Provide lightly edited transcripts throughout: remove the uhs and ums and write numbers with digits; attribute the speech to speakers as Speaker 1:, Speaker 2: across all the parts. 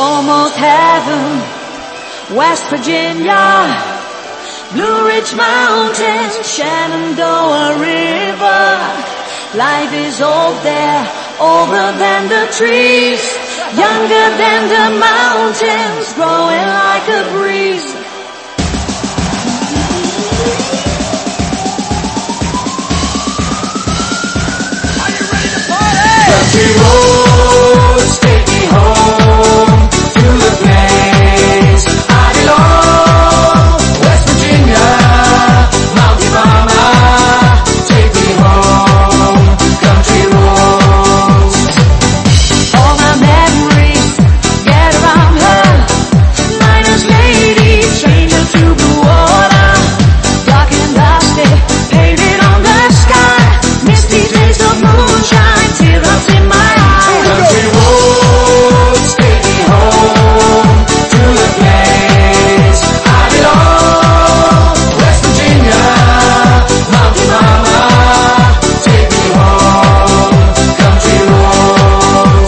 Speaker 1: Almost heaven, West Virginia, Blue Ridge Mountains, Shenandoah River. Life is old there, older than the trees, younger than the mountains, growing like a breeze.
Speaker 2: Are you ready to party?
Speaker 3: Country roads take me home to the place I belong. West Virginia, Mountain Mama, take me home. Country roads.
Speaker 1: All my memories get around her. Miner's lady, stranger to blue water. Dark and dusty, painted on the sky. Misty days of moonshine, teardrops in my eyes.
Speaker 3: Country roads take me home to the place I belong. West Virginia, Mountain Mama, take me home. Country roads,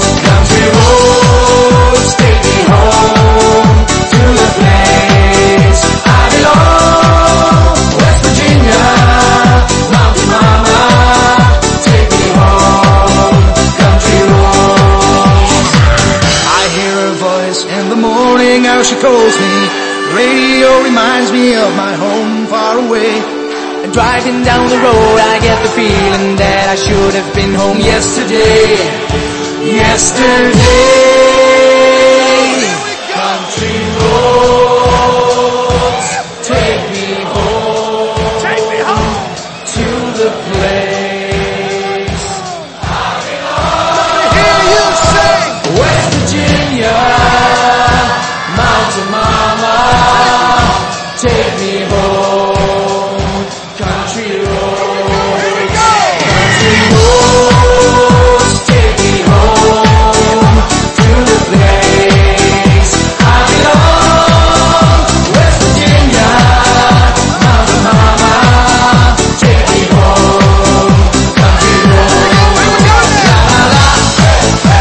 Speaker 3: take me home to the place I belong. West Virginia, Mountain Mama, take me home. Country roads. I hear her voice in the morning, how she calls me. Radio reminds me of my home far away. And driving down the road, I get the feeling that I should have been home yesterday. Country roads, take me home.
Speaker 2: Take me home.
Speaker 3: To the place
Speaker 2: Let me hear you sing.
Speaker 3: West Virginia, Mountain Mama, take me home. Country roads,
Speaker 2: Here we go.
Speaker 3: country roads, take me home to the place I belong. West Virginia, Mountain Mama, take me home. Country roads.
Speaker 2: Here we go now.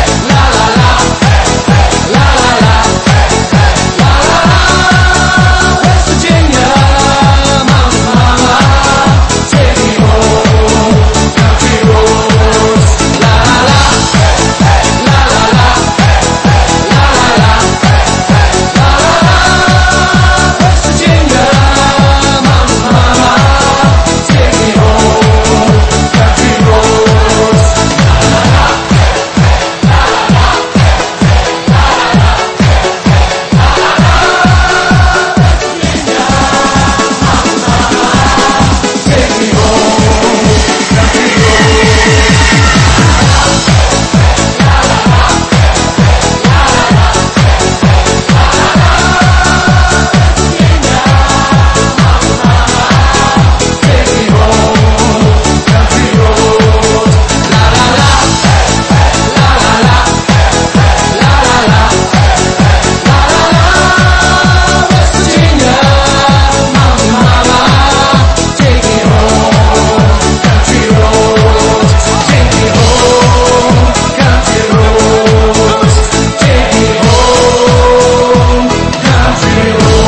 Speaker 3: West Virginia, Mountain Mama, take me home. Country roads, la la la, la la la, la la la, la la la. West Virginia, Mountain Mama, take me home. Country roads, la la la, la la la, la la la. Take me home, country take me home, country roads, la la la, la la la, la la la, la la la. West Virginia, Mountain Mama, take me home, country roads, take me home, country roads, take me home, country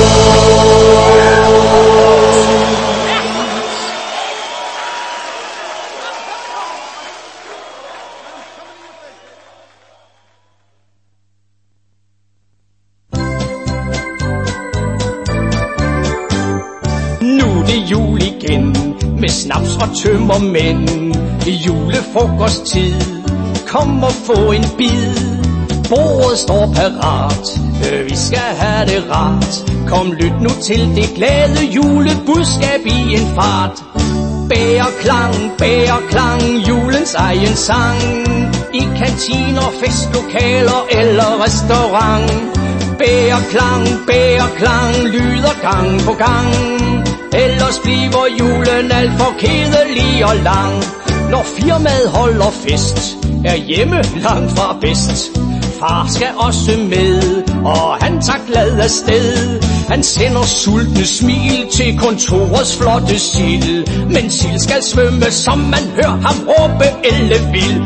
Speaker 4: Nu er det jul igen, med snaps og tømmermænd. Julefrokosttid, kom og få en bid. Bordet står parat, vi skal have det rart. Kom, lyt nu til det glade julebudskab i en fart. Bærer klang, julens egen sang. I kantiner, festlokaler eller restaurant. Bærer klang, lyder gang på gang. Ellers bliver julen alt for kedelig og lang. Når firmaet holder fest, er hjemme langt fra bedst. far skal også med, og han tager glad afsted. Han sender sultne smil til kontorets flotte sild, men sild skal svømme, som man hører ham råbe ellevild.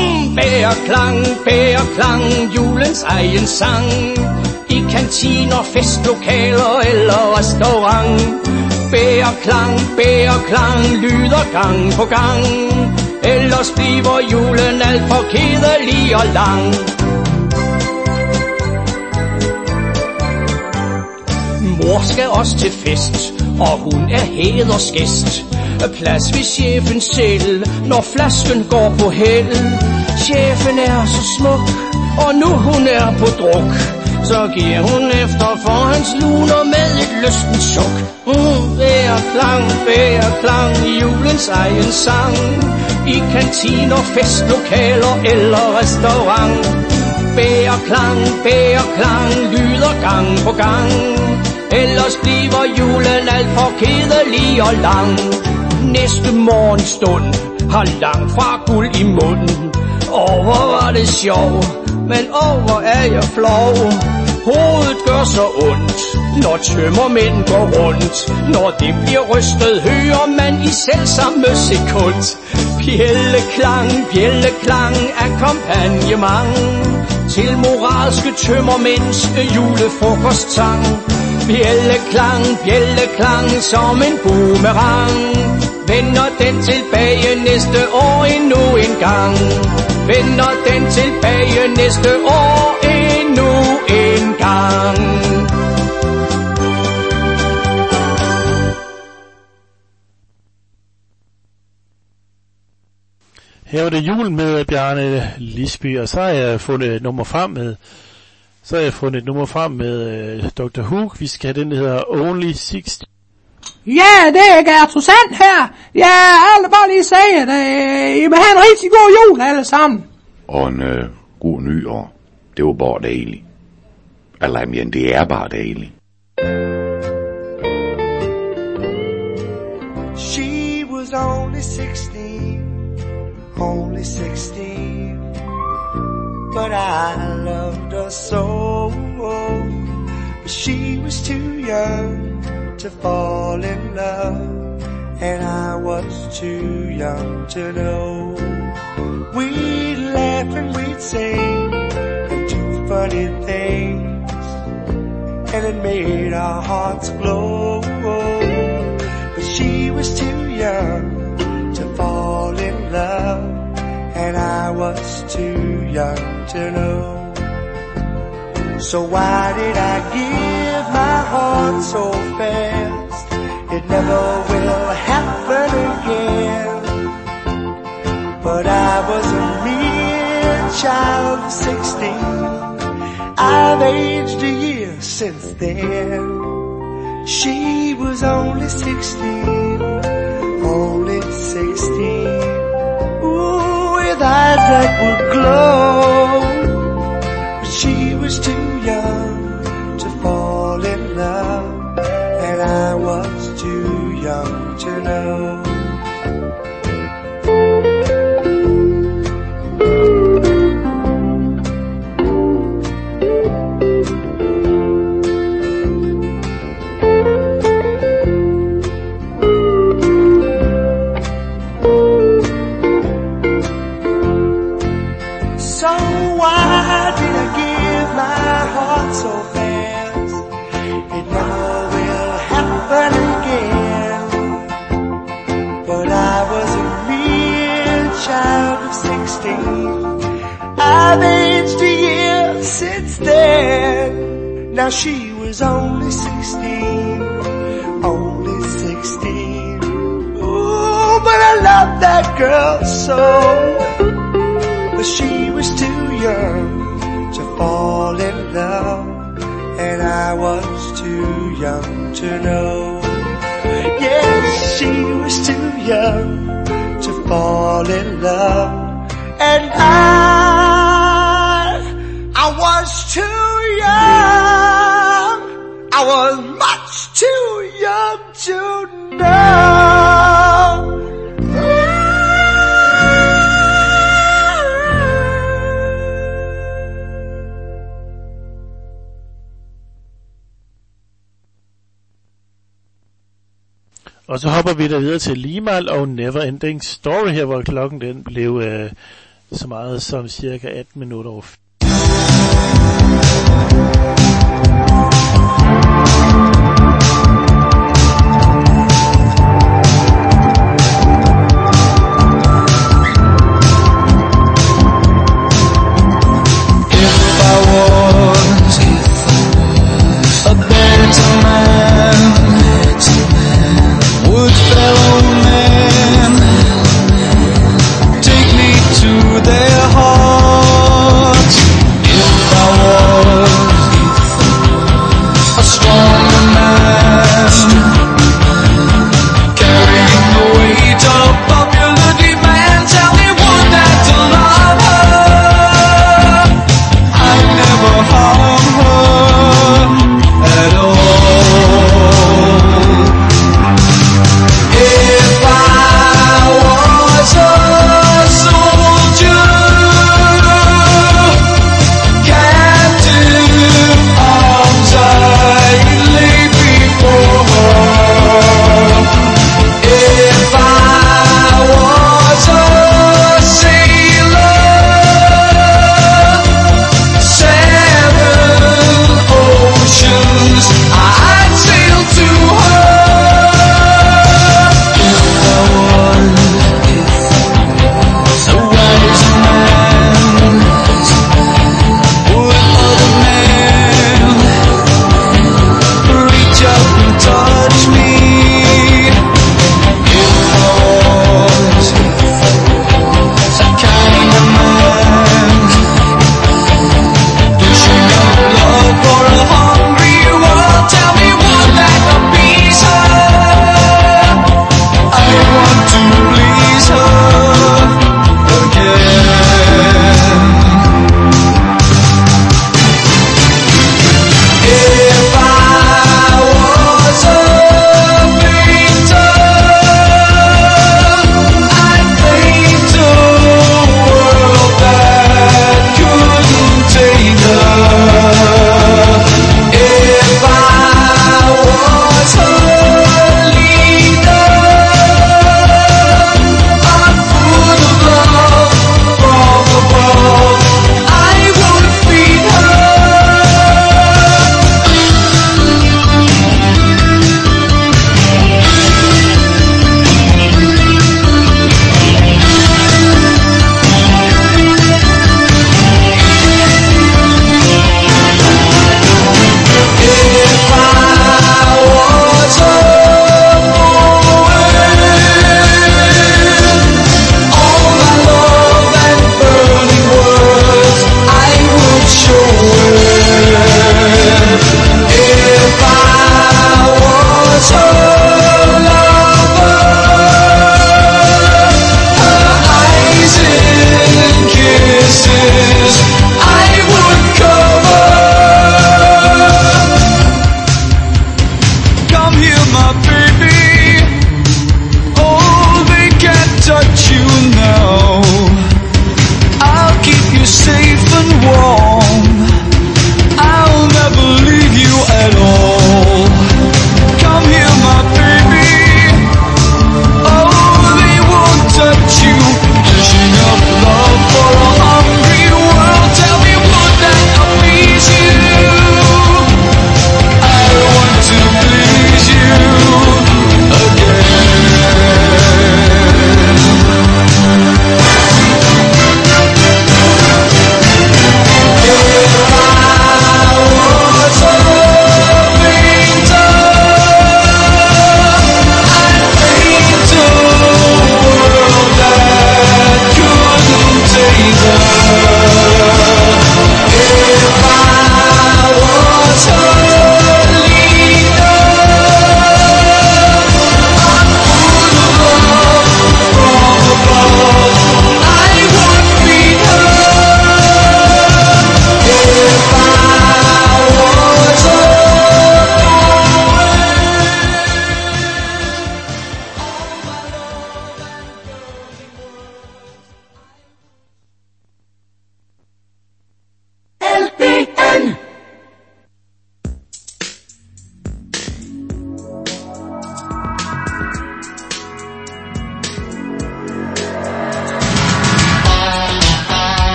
Speaker 4: Bærklang, julens egen sang, i kantiner, festlokaler eller restaurant. Bærklang, lyder gang på gang, ellers bliver julen alt for kedelig og lang. Mor skal også til fest, og hun er hædersgæst. Plads ved chefen selv, når flasken går på held. Chefen er så smuk, og nu hun er på druk, så giver hun efter for hans luner med et lystent suk. Bærklang, julens egen sang, i kantiner, festlokaler eller restaurant. Bærklang, lyder gang på gang, ellers bliver julen alt for kedelig og lang. Næste morgenstund har langt fra guld i munden. Hvor var det sjov, men hvor er jeg flov. Hovedet gør så ondt, når tømmermænd går rundt. Når det bliver rystet, hører man i selvsamme sekund bjelleklang af kampagnement til moralske tømmermænds julefrokosttang. Bjelleklang som en boomerang, vender den tilbage næste år endnu en gang. Vender den tilbage næste år endnu en gang.
Speaker 5: Her var det jul med Bjarne Lisby, og så har jeg fundet et nummer frem med Dr. Hook. Vi skal have den, der hedder Only 60.
Speaker 6: Ja, det er Gertrud Sand her. Ja, alle bare lige sige det. I må have en rigtig god jul alle sammen.
Speaker 7: Og en god nyår. Det var bare dejligt. Eller jamen, det er bare dejligt.
Speaker 2: She was only 16, only 16, but I loved her so. But she was too young to fall in love, and I was too young to know. We'd laugh and we'd sing and do funny things, and it made our hearts glow. But she was too young to fall in love, and I was too young to know. So why did I give my heart so fast? It never will happen again. But I was a mere child of 16. I've aged a year since then. She was only 16, only 16. Ooh, with eyes that would glow. But she was too young to fall in love, and I was too young to know. I've aged a year since then. Now she was only 16, only 16. Ooh, but I love that girl so. But she was too young to fall in love, and I was too young to know. Yes, she was too young to fall in love, and I was too young. I was much too young to know.
Speaker 5: Og så hopper vi der videre til Limahl og Never Ending Story her, hvor klokken den blev så meget som cirka 18 minutter over.
Speaker 3: A better man, would fellow man take me to their hearts? If I was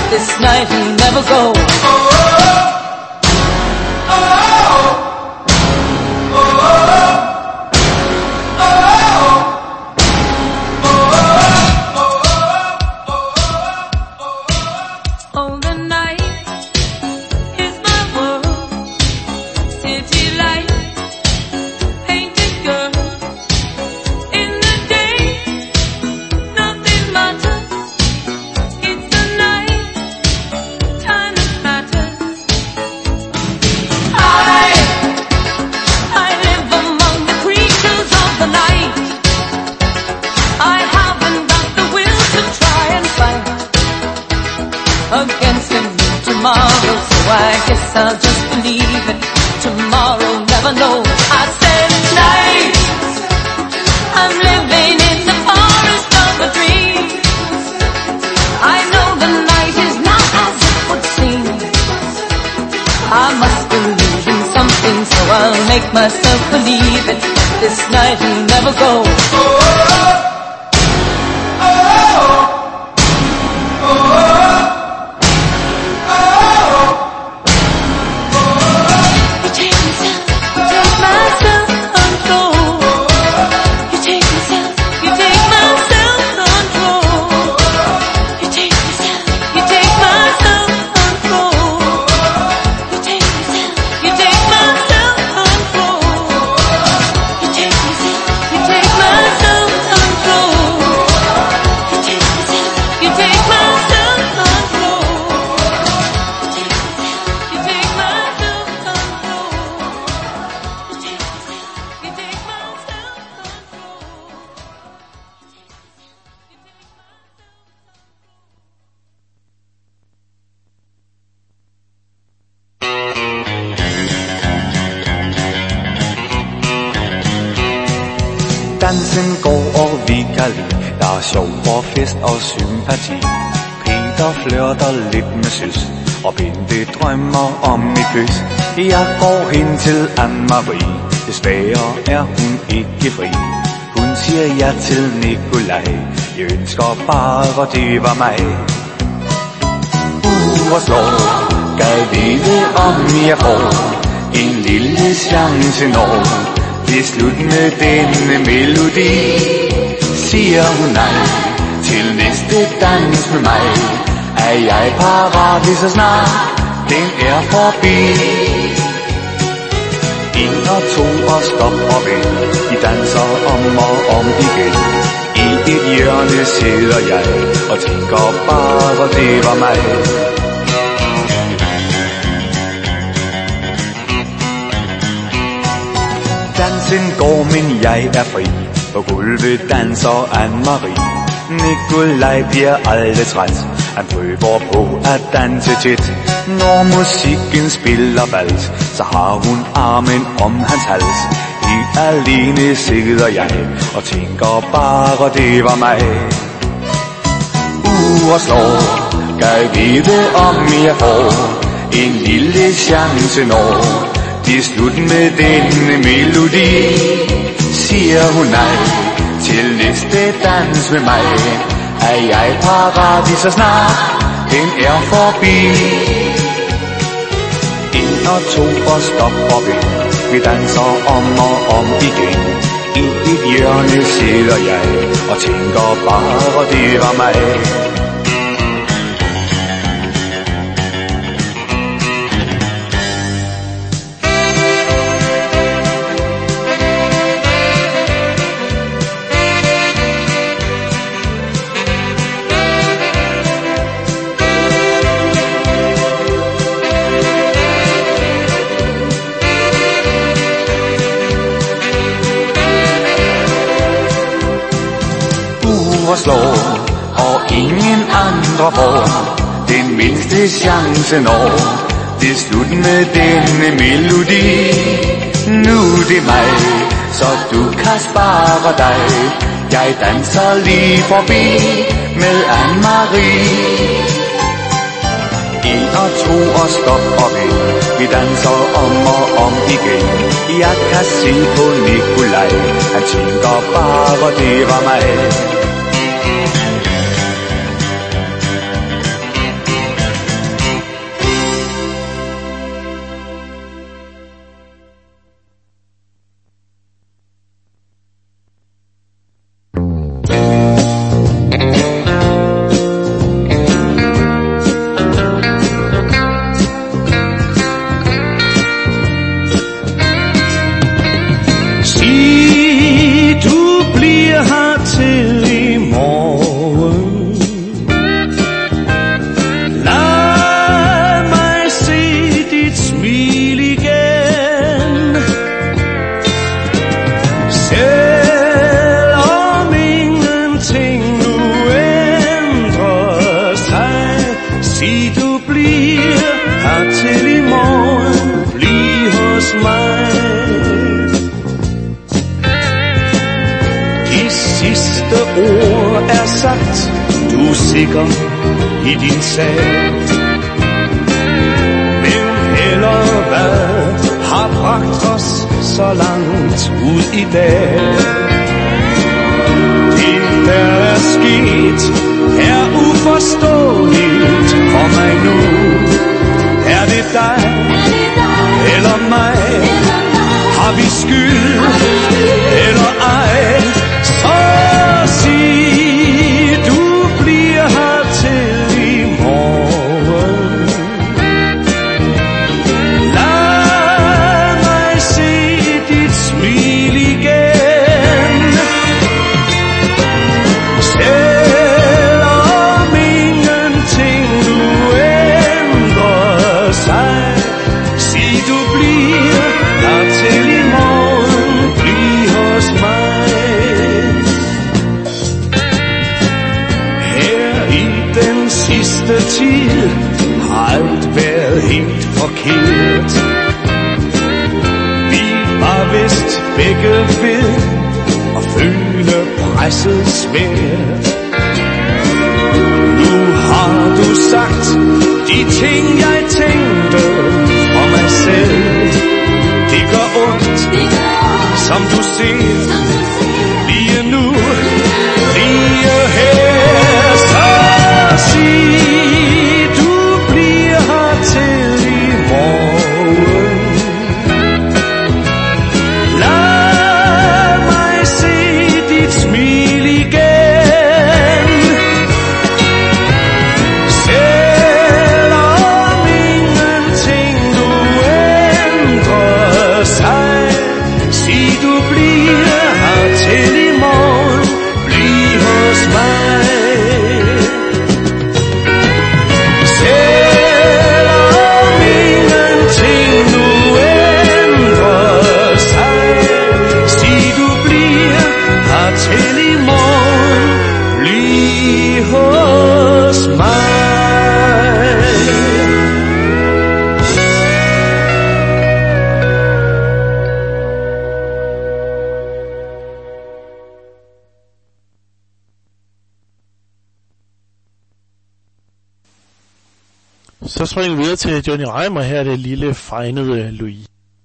Speaker 1: this night will never go.
Speaker 8: I'll just believe it. Tomorrow, never know. I said night. I'm living in the forest of a dream. I know the night is not as it would seem. I must believe in something, so I'll make myself believe it. This night will never go.
Speaker 9: Dansen går, og vi kan lide. Der er sjov og fest og sympati. Peter flirter lidt med søs, og Bente drømmer om et kys. Jeg går hen til Anne-Marie. Desværre er hun ikke fri. Hun siger ja til Nikolaj. Jeg ønsker bare, det var mig. Og slår, gad vide om jeg får en lille chance når det er slut med denne melodi. Siger hun nej til næste dans med mig, er jeg parat lige så snart den er forbi. 1 og 2 og stop og vend, de danser om og om igen. I et hjørne sidder jeg og tænker bare, det var mig. Dansen går, men jeg er fri. På gulvet danser Anne-Marie. Nikolaj bliver aldrig træt. Han prøver på at danse tæt. Når musikken spiller vals, så har hun armen om hans hals. Helt alene sidder jeg og tænker bare, det var mig. Og slår, gad vide om jeg får en lille chance når det er slut med denne melodi. Siger hun nej til næste dans med mig, er jeg parat lige så snart den er forbi. 1 og 2 og stop og vend, vi danser om og om igen. I et hjørne sidder jeg og tænker bare, det var mig. Og slår, og ingen andre får den mindste chance når det er slut med denne melodi. Nu det er mig, så du kan spare dig. Jeg danser lige forbi med Anne-Marie. 1 og 2 og stop og vend, vi danser om og om igen. Jeg kan se på Nikolaj, han tænker bare, det var mig.
Speaker 10: bliver her til i morgen, bliv hos mig. De sidste ord er sagt, du er sikker i din sag. Men heller hvad har bragt os så langt ud i dag. Det der er sket er uforståeligt for mig nu. Er det dig eller mig? Har vi skyld eller ej? Så sig du bliver her til i morgen. Lad mig se dit smil igen. Selvom ingenting nu ændrer sig, sig du bliver her til i morgen, bliv hos mig. Her i den sidste tid har alt været helt forkert. Vi var vist begge ved at føle presset svært. Nu har du sagt de ting jeg tænkte for mig selv. Det gør ondt, som du ser, lige nu, lige her. Så sig du bliver her til i morgen. Lad mig se dit smil igen. Selvom ingenting nu ændrer sig, sig du bliver her til i morgen, bliv hos mig. Selvom ingenting nu ændrer sig, sig du bliver her til i morgen, bliv hos mig.
Speaker 5: Så springer vi videre til Johnny Reimer. Her er det lille fregnede Louis.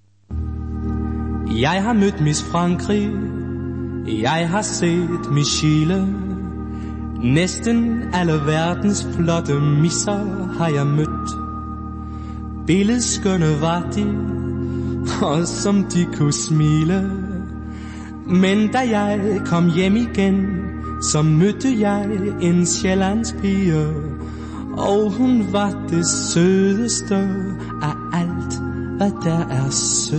Speaker 11: Jeg har mødt Miss Frankrig, jeg har set Miss Chile. Næsten alle verdens flotte misser har jeg mødt. Billedskønne var de, og som de kunne smile. Men da jeg kom hjem igen, så mødte jeg en sjællandspige, og hun var det sødeste af alt, hvad der er sødt.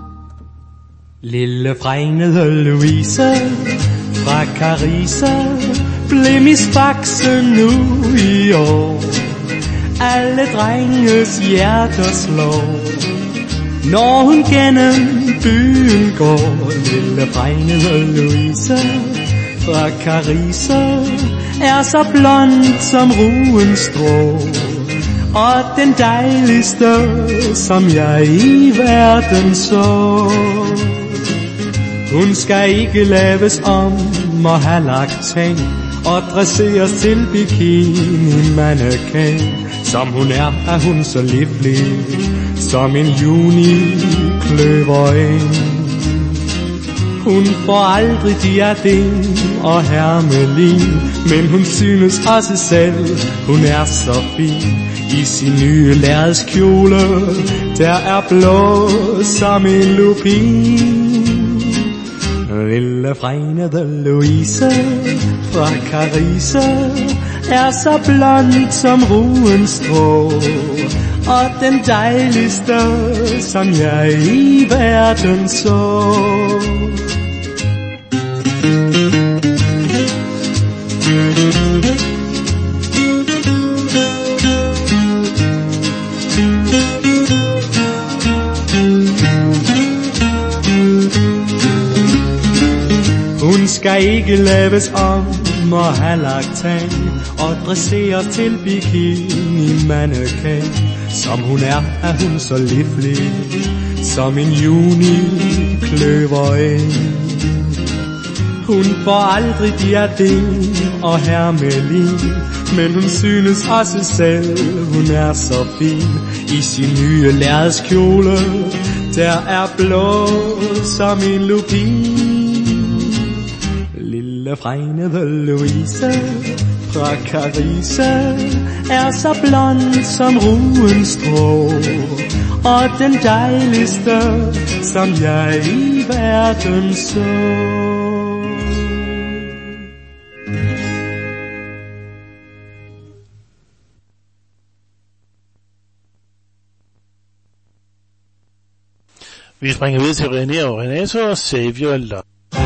Speaker 11: Lille fregnede Louise fra Carise blev Miss Faxe nu i år. Alle drenges hjerter slår, når hun gennem byen går. Lille fregnede Louise fra Carise er så blond som ruens strå, og den dejligste, som jeg i verden så. Hun skal ikke laves om og have lagt ting og dresseres til bikini mannequin. Som hun er hun så livlig som en junikløvereng. Hun får aldrig diadem og hermelin, men hun synes også selv, hun er så fin i sin nye lærredskjole, der er blå som en lupin. Lille fregnede Louise fra Carise er så blond som ruens strå, og den dejligste, som jeg i verden så. Hun skal ikke laves om må have lagt tag og dresseres til bikini-mannequin. Som hun er hun så livlig som en juni-kløvereng. Hun får aldrig diadem og hermelin, men hun synes også selv, hun er så fin i sin nye lærredskjole, der er blå som en lupin. Lille fregnede Louise fra Carise er så blond som ruens strå, og den dejligste, som jeg i verden så.
Speaker 5: Vi springer videre til René og Renato og Save Your Love.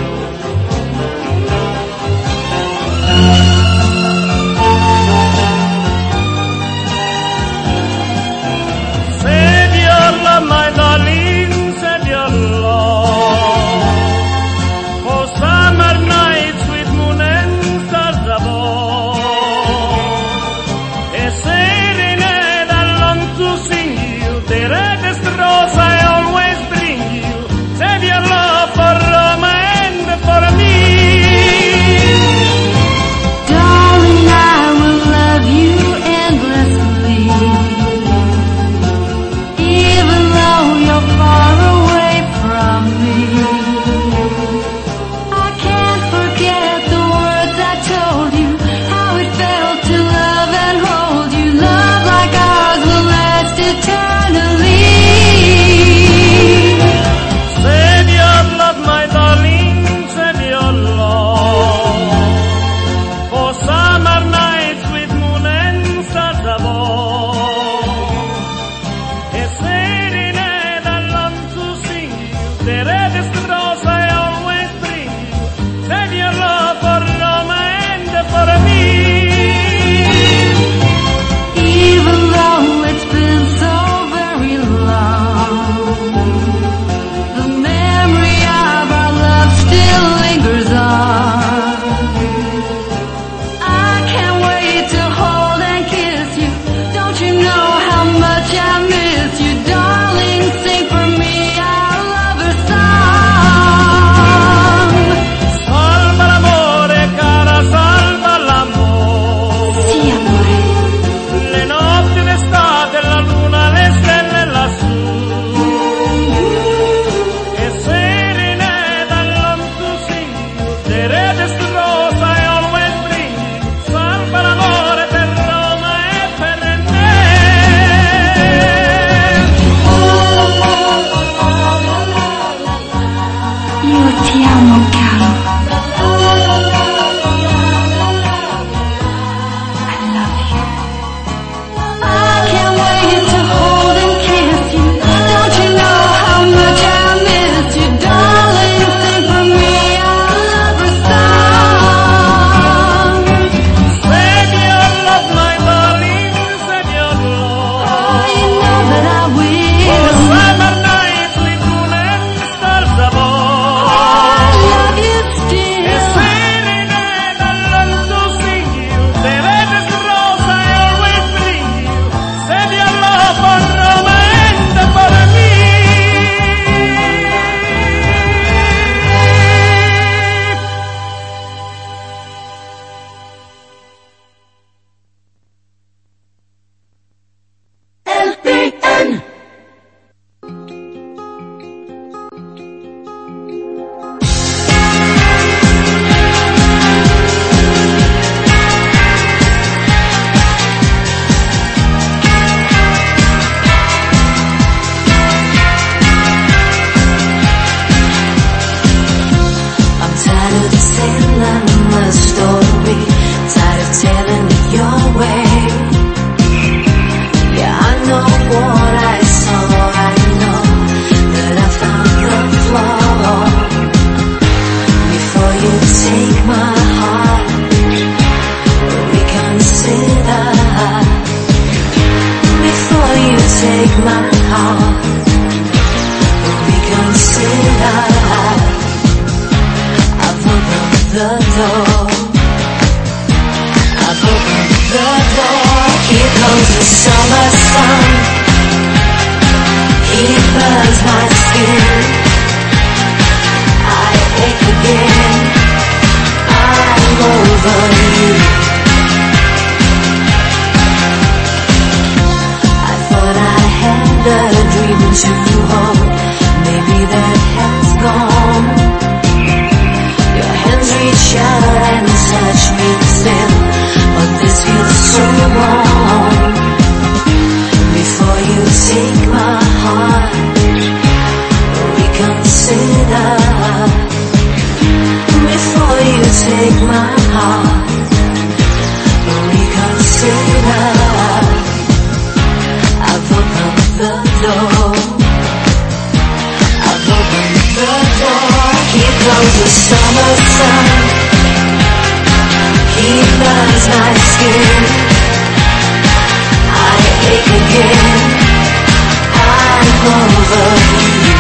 Speaker 10: Save your love, my darling, save your love. For summer nights with moon and stars above. A serenade I long to sing you, the reddest rose I always bring you. Save your love for Roma and for me.
Speaker 1: Darling, I will love you endlessly. Even though you're far away from me, I can't forget the words I told you, how it felt to love and hold you. Love like ours will last eternally.
Speaker 10: Save your love, my darling, save your love. For summer nights with moon and stars above. A serenade I long to sing you, the reddest rose I always bring you. Save your love for Roma and for me.
Speaker 1: Even though it's been so very long, the memory of our love still lingers on. I can't wait to hold and kiss you. Don't you know how much I miss you? Darling, sing for me our lover song.
Speaker 10: Salva l'amore, cara, salva l'amore.
Speaker 1: Sì, amore.
Speaker 10: Le notti d'estate, la luna, le stelle lassù. E serenade I long to sing you, the reddest rose I always bring you. Salva l'amore per Roma e per me.
Speaker 1: Io ti amo, caro. I love you. I can't wait to hold and kiss you. Don't you know how much I miss you? Darling, sing for me our lover song.
Speaker 10: Save your love, my darling, save your love.
Speaker 1: Oh, you know that I
Speaker 10: For
Speaker 1: will.
Speaker 10: summer nights with moon and stars above.
Speaker 1: I love you
Speaker 10: A
Speaker 1: still.
Speaker 10: serenade I long to sing you, the reddest rose I always bring you. Save your love for Roma and for me.
Speaker 1: LPN. I'm tired of telling my story, tired of telling it your way. Yeah, I know what I saw, I know that I found the flaw. Before you take my heart, reconsider. Before you take my heart, reconsider. I've opened the door.
Speaker 8: opened the door. Here comes the summer sun. He burns my skin. I ache again. I'm over you. I thought I had a dream to hold. Maybe that has gone. Your hands reach out and touch me still, but this feels so wrong. Before you take my heart, reconsider. Before you take my heart, reconsider. I've opened the door. I've opened the door. Here comes the summer sun. He burns my skin. I ache again. I'm over you.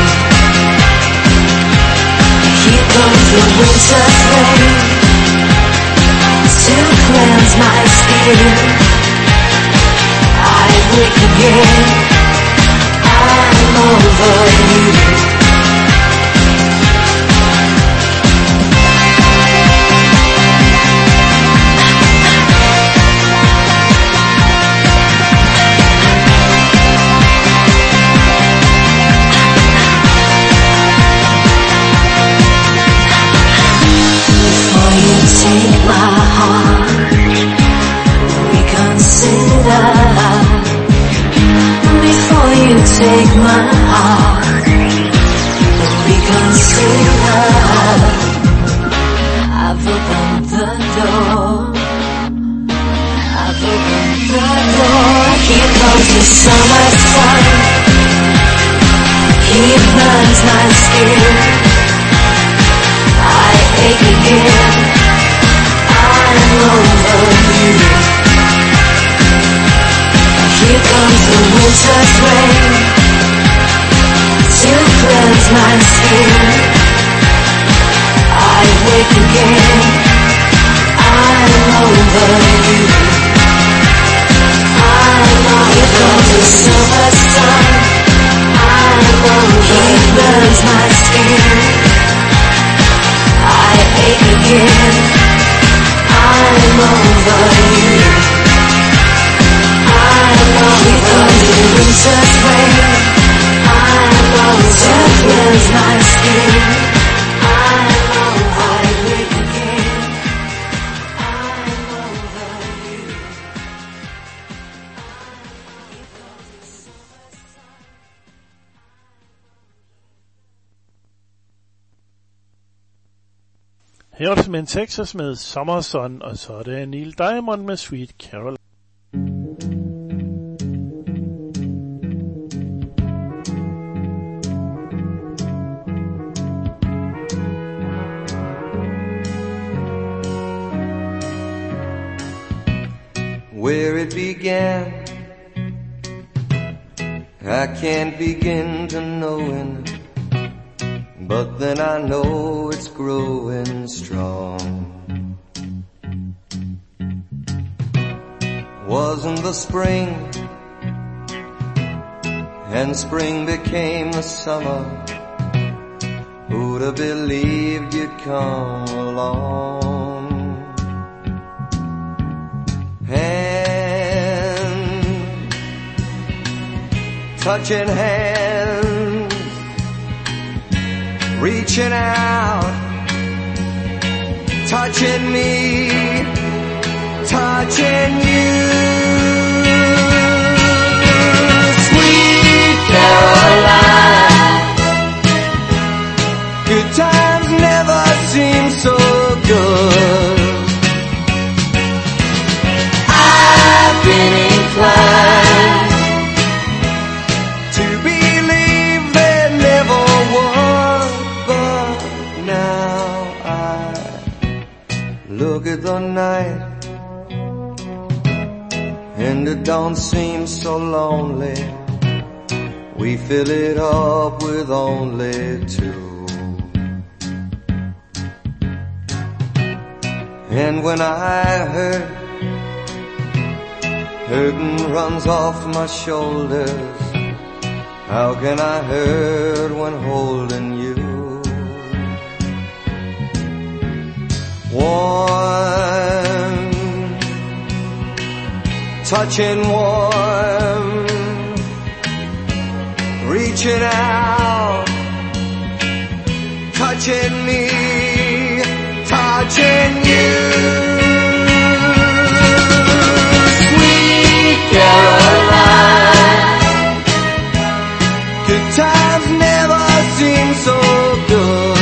Speaker 8: Here comes the winter's rain to cleanse my skin. I wake again. I'm over you. Take my heart, reconsider. Before you take my heart, reconsider. I've opened the door. I've opened the door. Here comes the summer sun. He burns my skin. I ache again. I'm over you. Here comes the winter's rain to cleanse my skin. I wake again. I'm over you. Here comes the summer sun. I'm over you. He burns my skin. I ache again. I'm over you. Here comes the winter's rain. I'm over to cleanse my skin. I wake again. I'm over you.
Speaker 5: Her er det med en Texas med Summer Sun, og så er det Neil Diamond med Sweet Caroline.
Speaker 12: Where it began, I can't begin to knowing, but then I know it's growing strong. Wasn't the spring, and spring became the summer. Who'd have believed you'd come along? Hand, touching hands, reaching out, touching me, touching you. Sweet Caroline, good times never seem so good. I've been inclined to believe there never was, but now I look at the night and it don't seem so lonely. We fill it up with only two. And when I hurt curtain runs off my shoulders. How can I hurt when holding you? Warm, touching warm, reaching out, touching me, touching you. Sweet Caroline, good times never seem so good.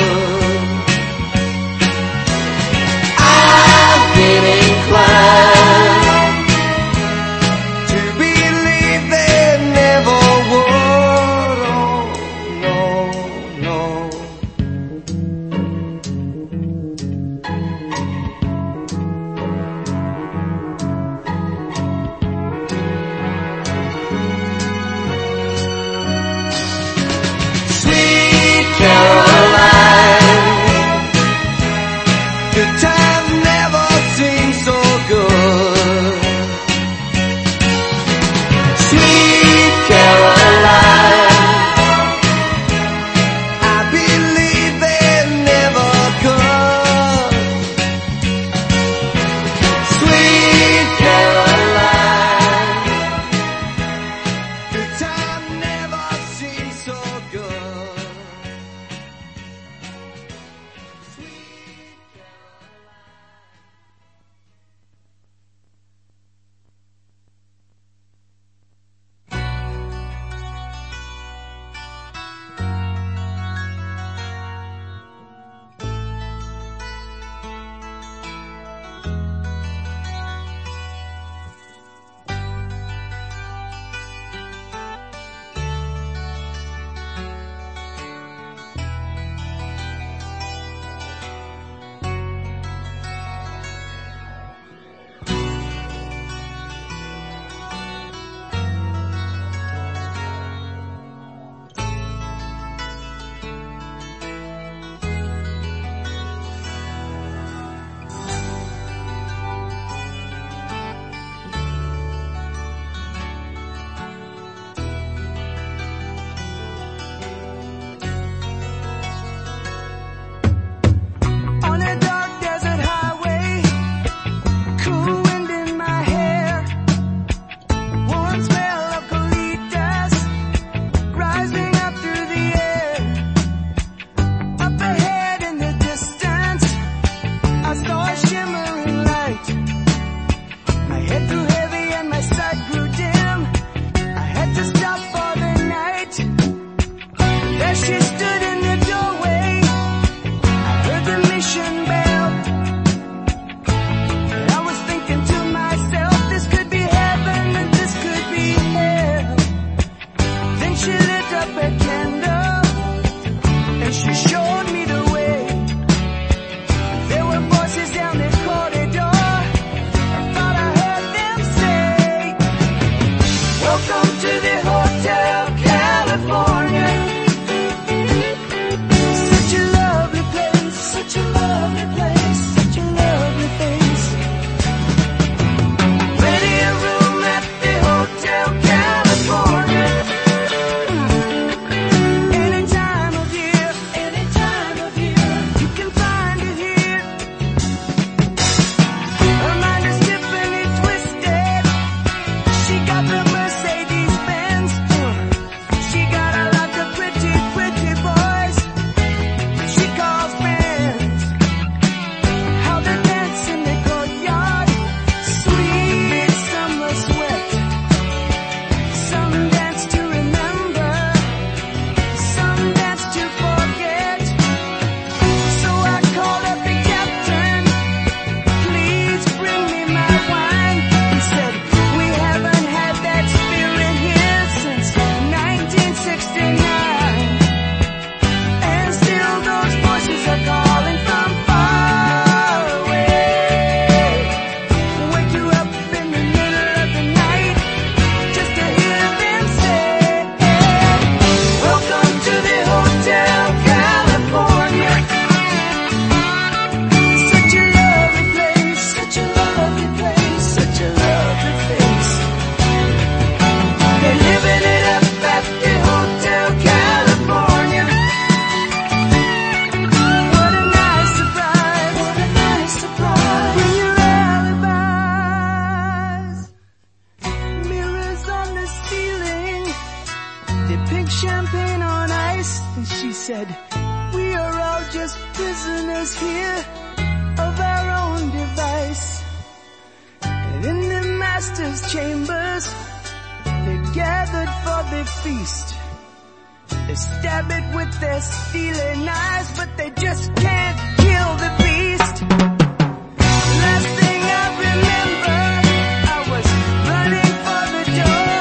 Speaker 12: I've been inclined to believe they never would. Oh, no, no. Sweet Caroline, good times never seem so good. Sweet Caroline, I believe they never could. Sweet Caroline, good times never seem so good. On a dark desert highway, cool wind in my hair, warm smell of colitas rising up through the air. Up ahead in the distance, I saw a shimmering light. My head grew heavy and my sight grew dim. I had to stop for the night. There she stood in the doorway. I heard the mission bell. And I was thinking to myself, this could be heaven and this could be hell. Then she lit up a candle and she showed me the way. There were voices down the corridor. I thought I heard them say, welcome to the Hotel California. Such a lovely place, such a lovely place, such a lovely place. Plenty of room at the Hotel California. champagne on ice. And she said, we are all just prisoners here of our own device. And in the master's chambers, they gathered for the feast. They stab it with their steely knives, but they just can't kill the beast. Last thing I remember, I was running for the door.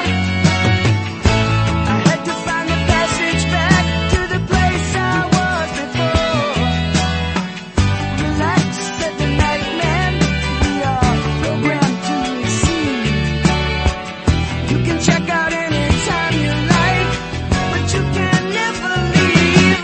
Speaker 12: I had to find the passage back to the place I was before. Relax, said the nightman, we are programmed to receive. You can check out anytime you like, but you can never leave.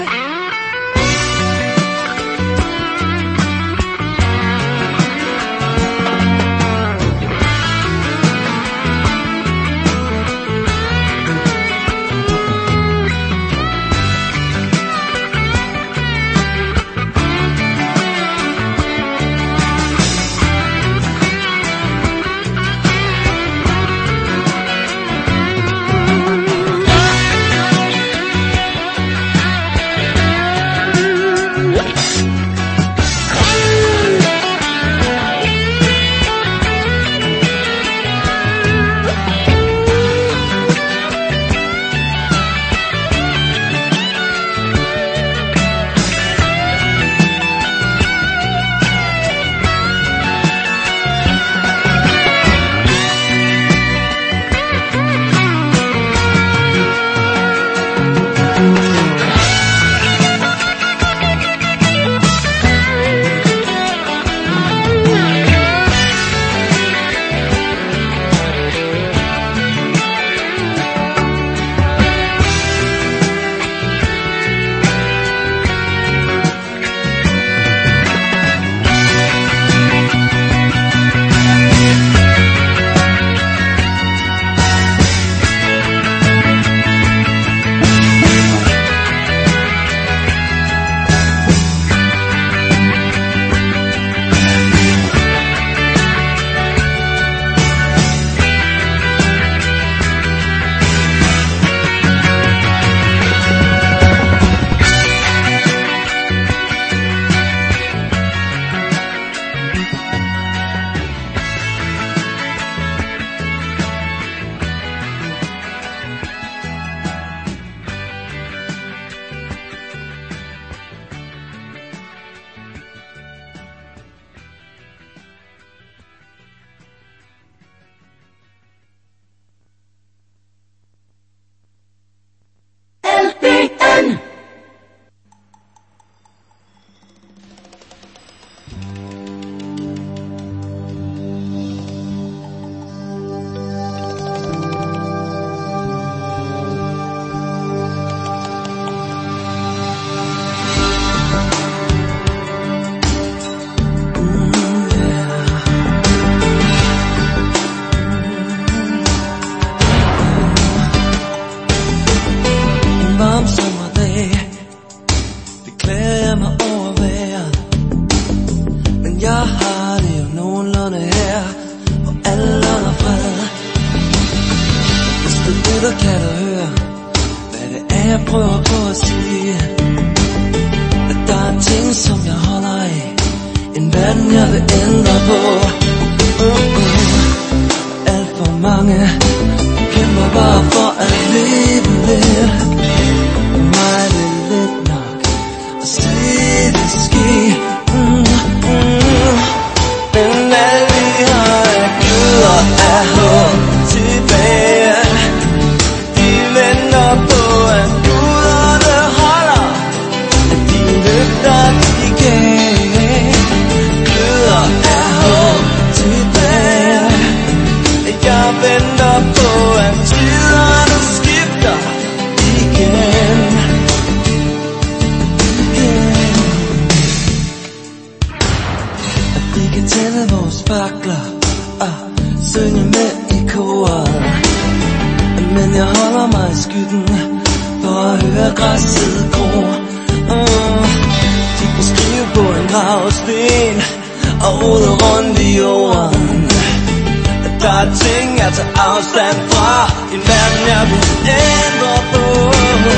Speaker 3: Der er ting, jeg tager afstand fra. En verden, jeg vil ændre på.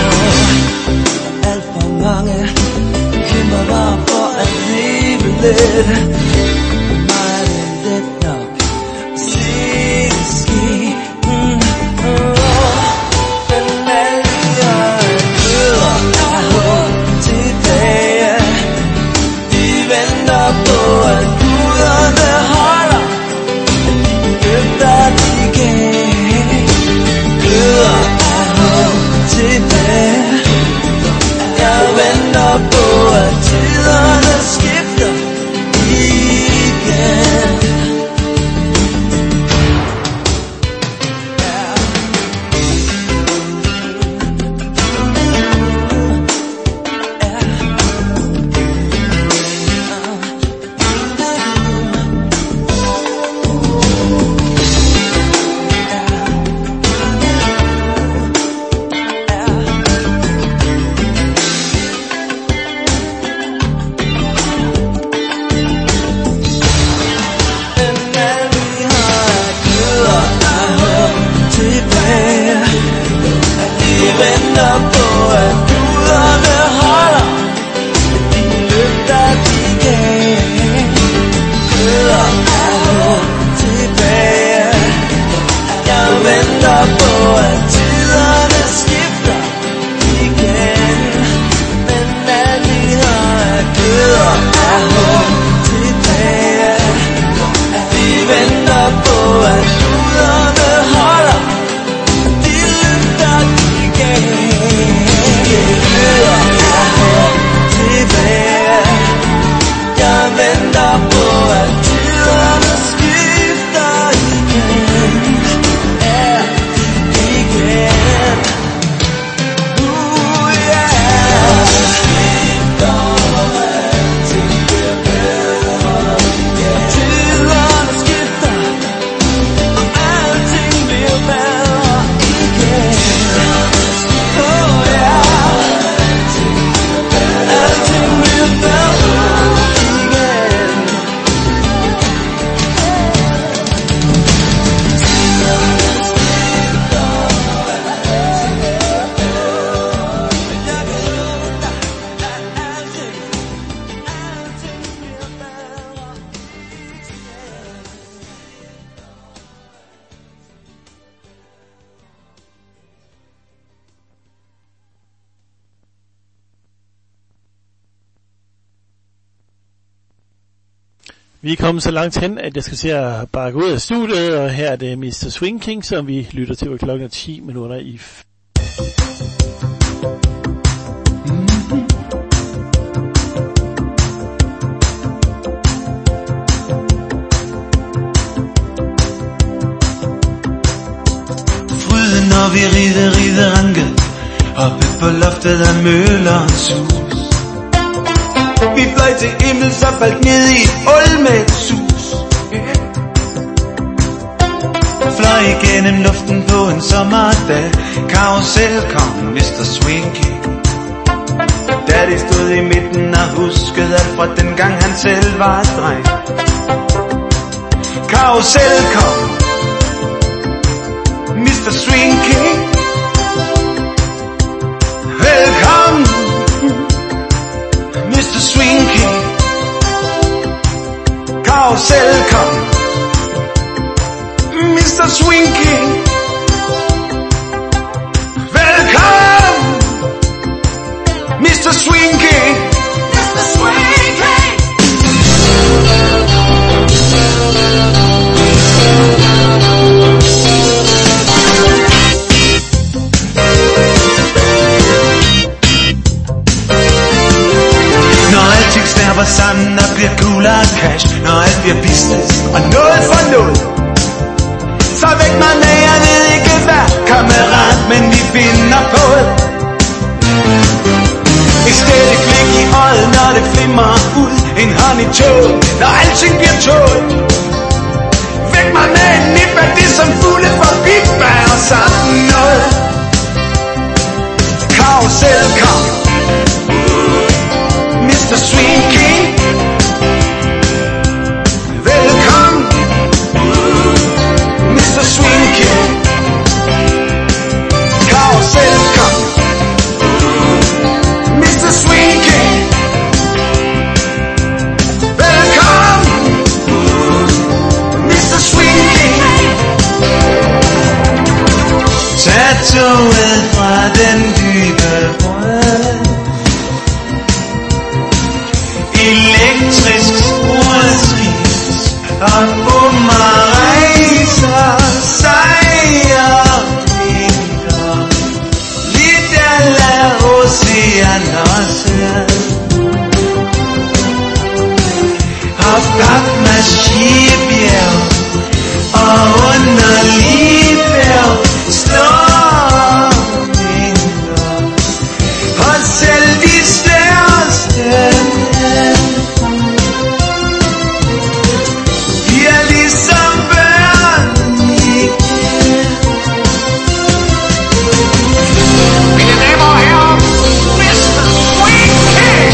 Speaker 3: lidt. Meget let nok at se det ske. Men alle gløder er håb tilbage. De venter på at guderne holder løfter de gav. Gløder er håb tilbage. Jeg venter på at tiderne skifter igen.
Speaker 5: Vi er kommet så langt hen, at jeg skal se at bakke ud af studiet, og her er det Mr. Swing King, som vi lytter til, hvor klokken er 10 minutter i.
Speaker 3: Fryden, når vi rider ranke, oppe på loftet af møllerens hus. Vi fløj til himmel, så faldt ned i ul med et sus. Fløj igennem luften på en sommerdag. Karusel kom, Mr. Swing King. Da de stod i midten og huskede alt fra dengang han selv var dreng. Karusel kom, Mr. Swing King. Velkommen, Mr. Swing King. Karusel kom, Mr. Swing King. Velkommen, Mr. Swing King. Mr. Swing King. Snapper sammen og bliver coolere cash. Når alt bliver business og noget for noget, så væk mig med, jeg ved ikke hvad, kammerat, men vi finder på det. Et stille klik i øjet, når det flimmer ud. En hånd i toget, når alting bliver tåget. Væk mig med en nip af det, som fugle for bibba og sådan noget. Karusel kom, Mr. Swing King. Velkommen, Mr. Swing King. Karusel kom, Mr. Swing King. Velkommen,
Speaker 2: flået fra den dybe brød. Elektrisk sporskift og bommer rejser sejrer vinker. Lidt a la oceaner opgang med skibjerg og underlige bjerg stormninger. Og selv de største bliver ligesom børn igen. Mine damer og herrer, Mr. Swing King!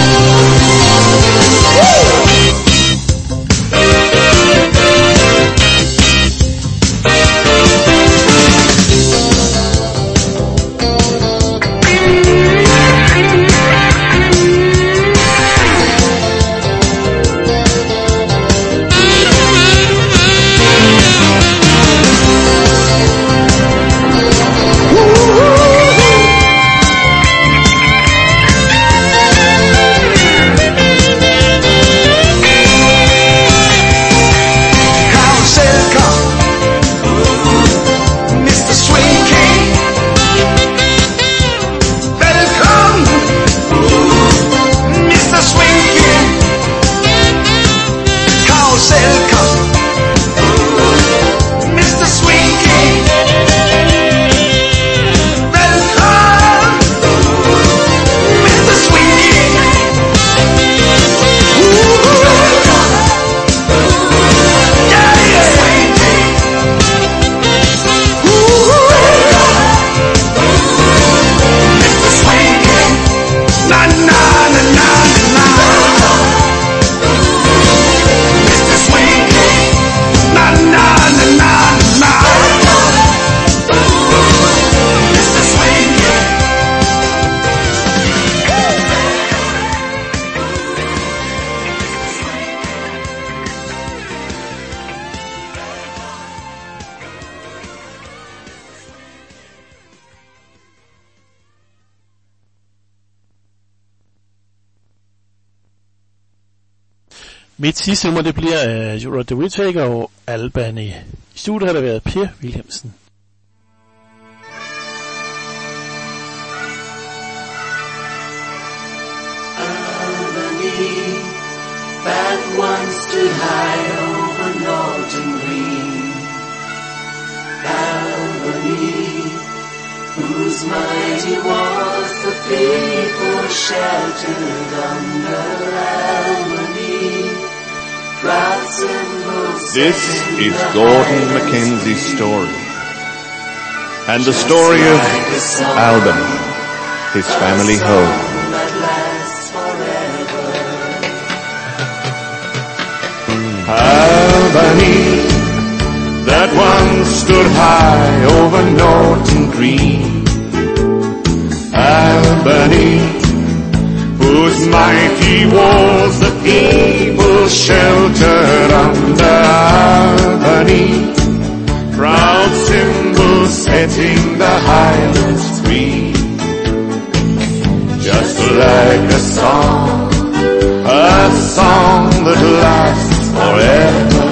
Speaker 5: Mit sidste nummer, det bliver Rod the Whittaker og Albany. I studiet har der været Per Wilhelmsen.
Speaker 3: Albany, that once stood high over Norton Green. Albany, whose mighty walls the people sheltered under. Albany, proud symbols.
Speaker 13: This is Gordon Mackenzie's story, and the story of Albany, his family home.
Speaker 9: Albany, that once stood high over Norton Green. Albany, whose mighty walls the people sheltered under. Albany, proud symbol setting the Highlands free. Just like a song that lasts forever.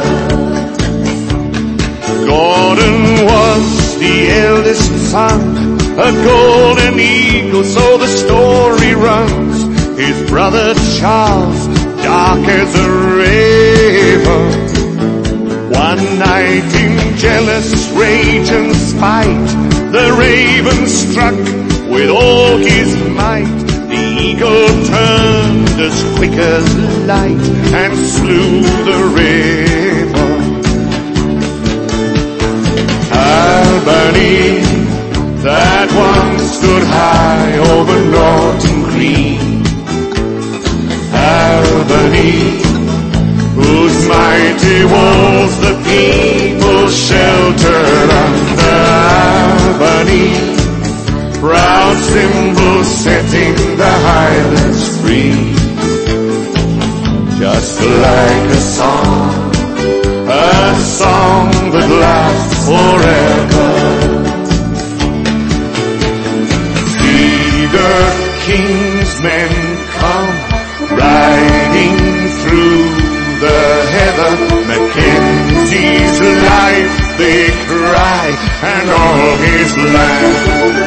Speaker 9: Gordon was the eldest son, a golden eagle, so the story runs. His brother Charles, dark as a raven. One night in jealous rage and spite, the raven struck with all his might. The eagle turned as quick as light and slew the raven. Albany, that once stood high over Norton Green. Albany, whose mighty walls the people sheltered under. Albany, proud symbol setting the Highlands free. Just like a song that lasts forever.
Speaker 13: the king's men come riding through the heather. Mackenzie's life they cry, and all his land.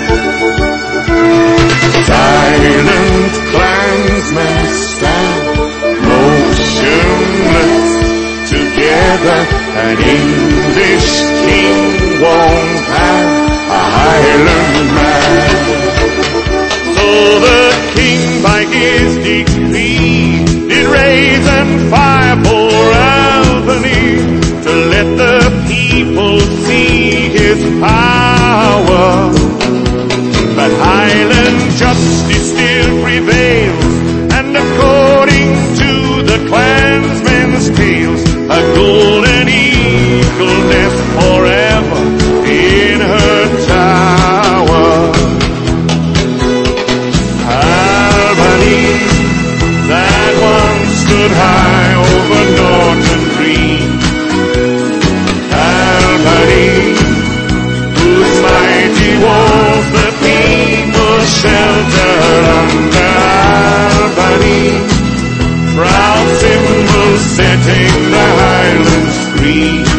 Speaker 13: Silent clansmen stand motionless together. An English king won't have a Highland man. So the king by his decree did raise and fire for Albany, to let the people see his power. But Highland justice still prevails, and according to the clansmen's tales, a golden eagle nests forever in her tower. Albany, that once stood high over Norton Green. Albany, whose mighty walls the people shelter under. Albany, proud symbol setting the Highlands free.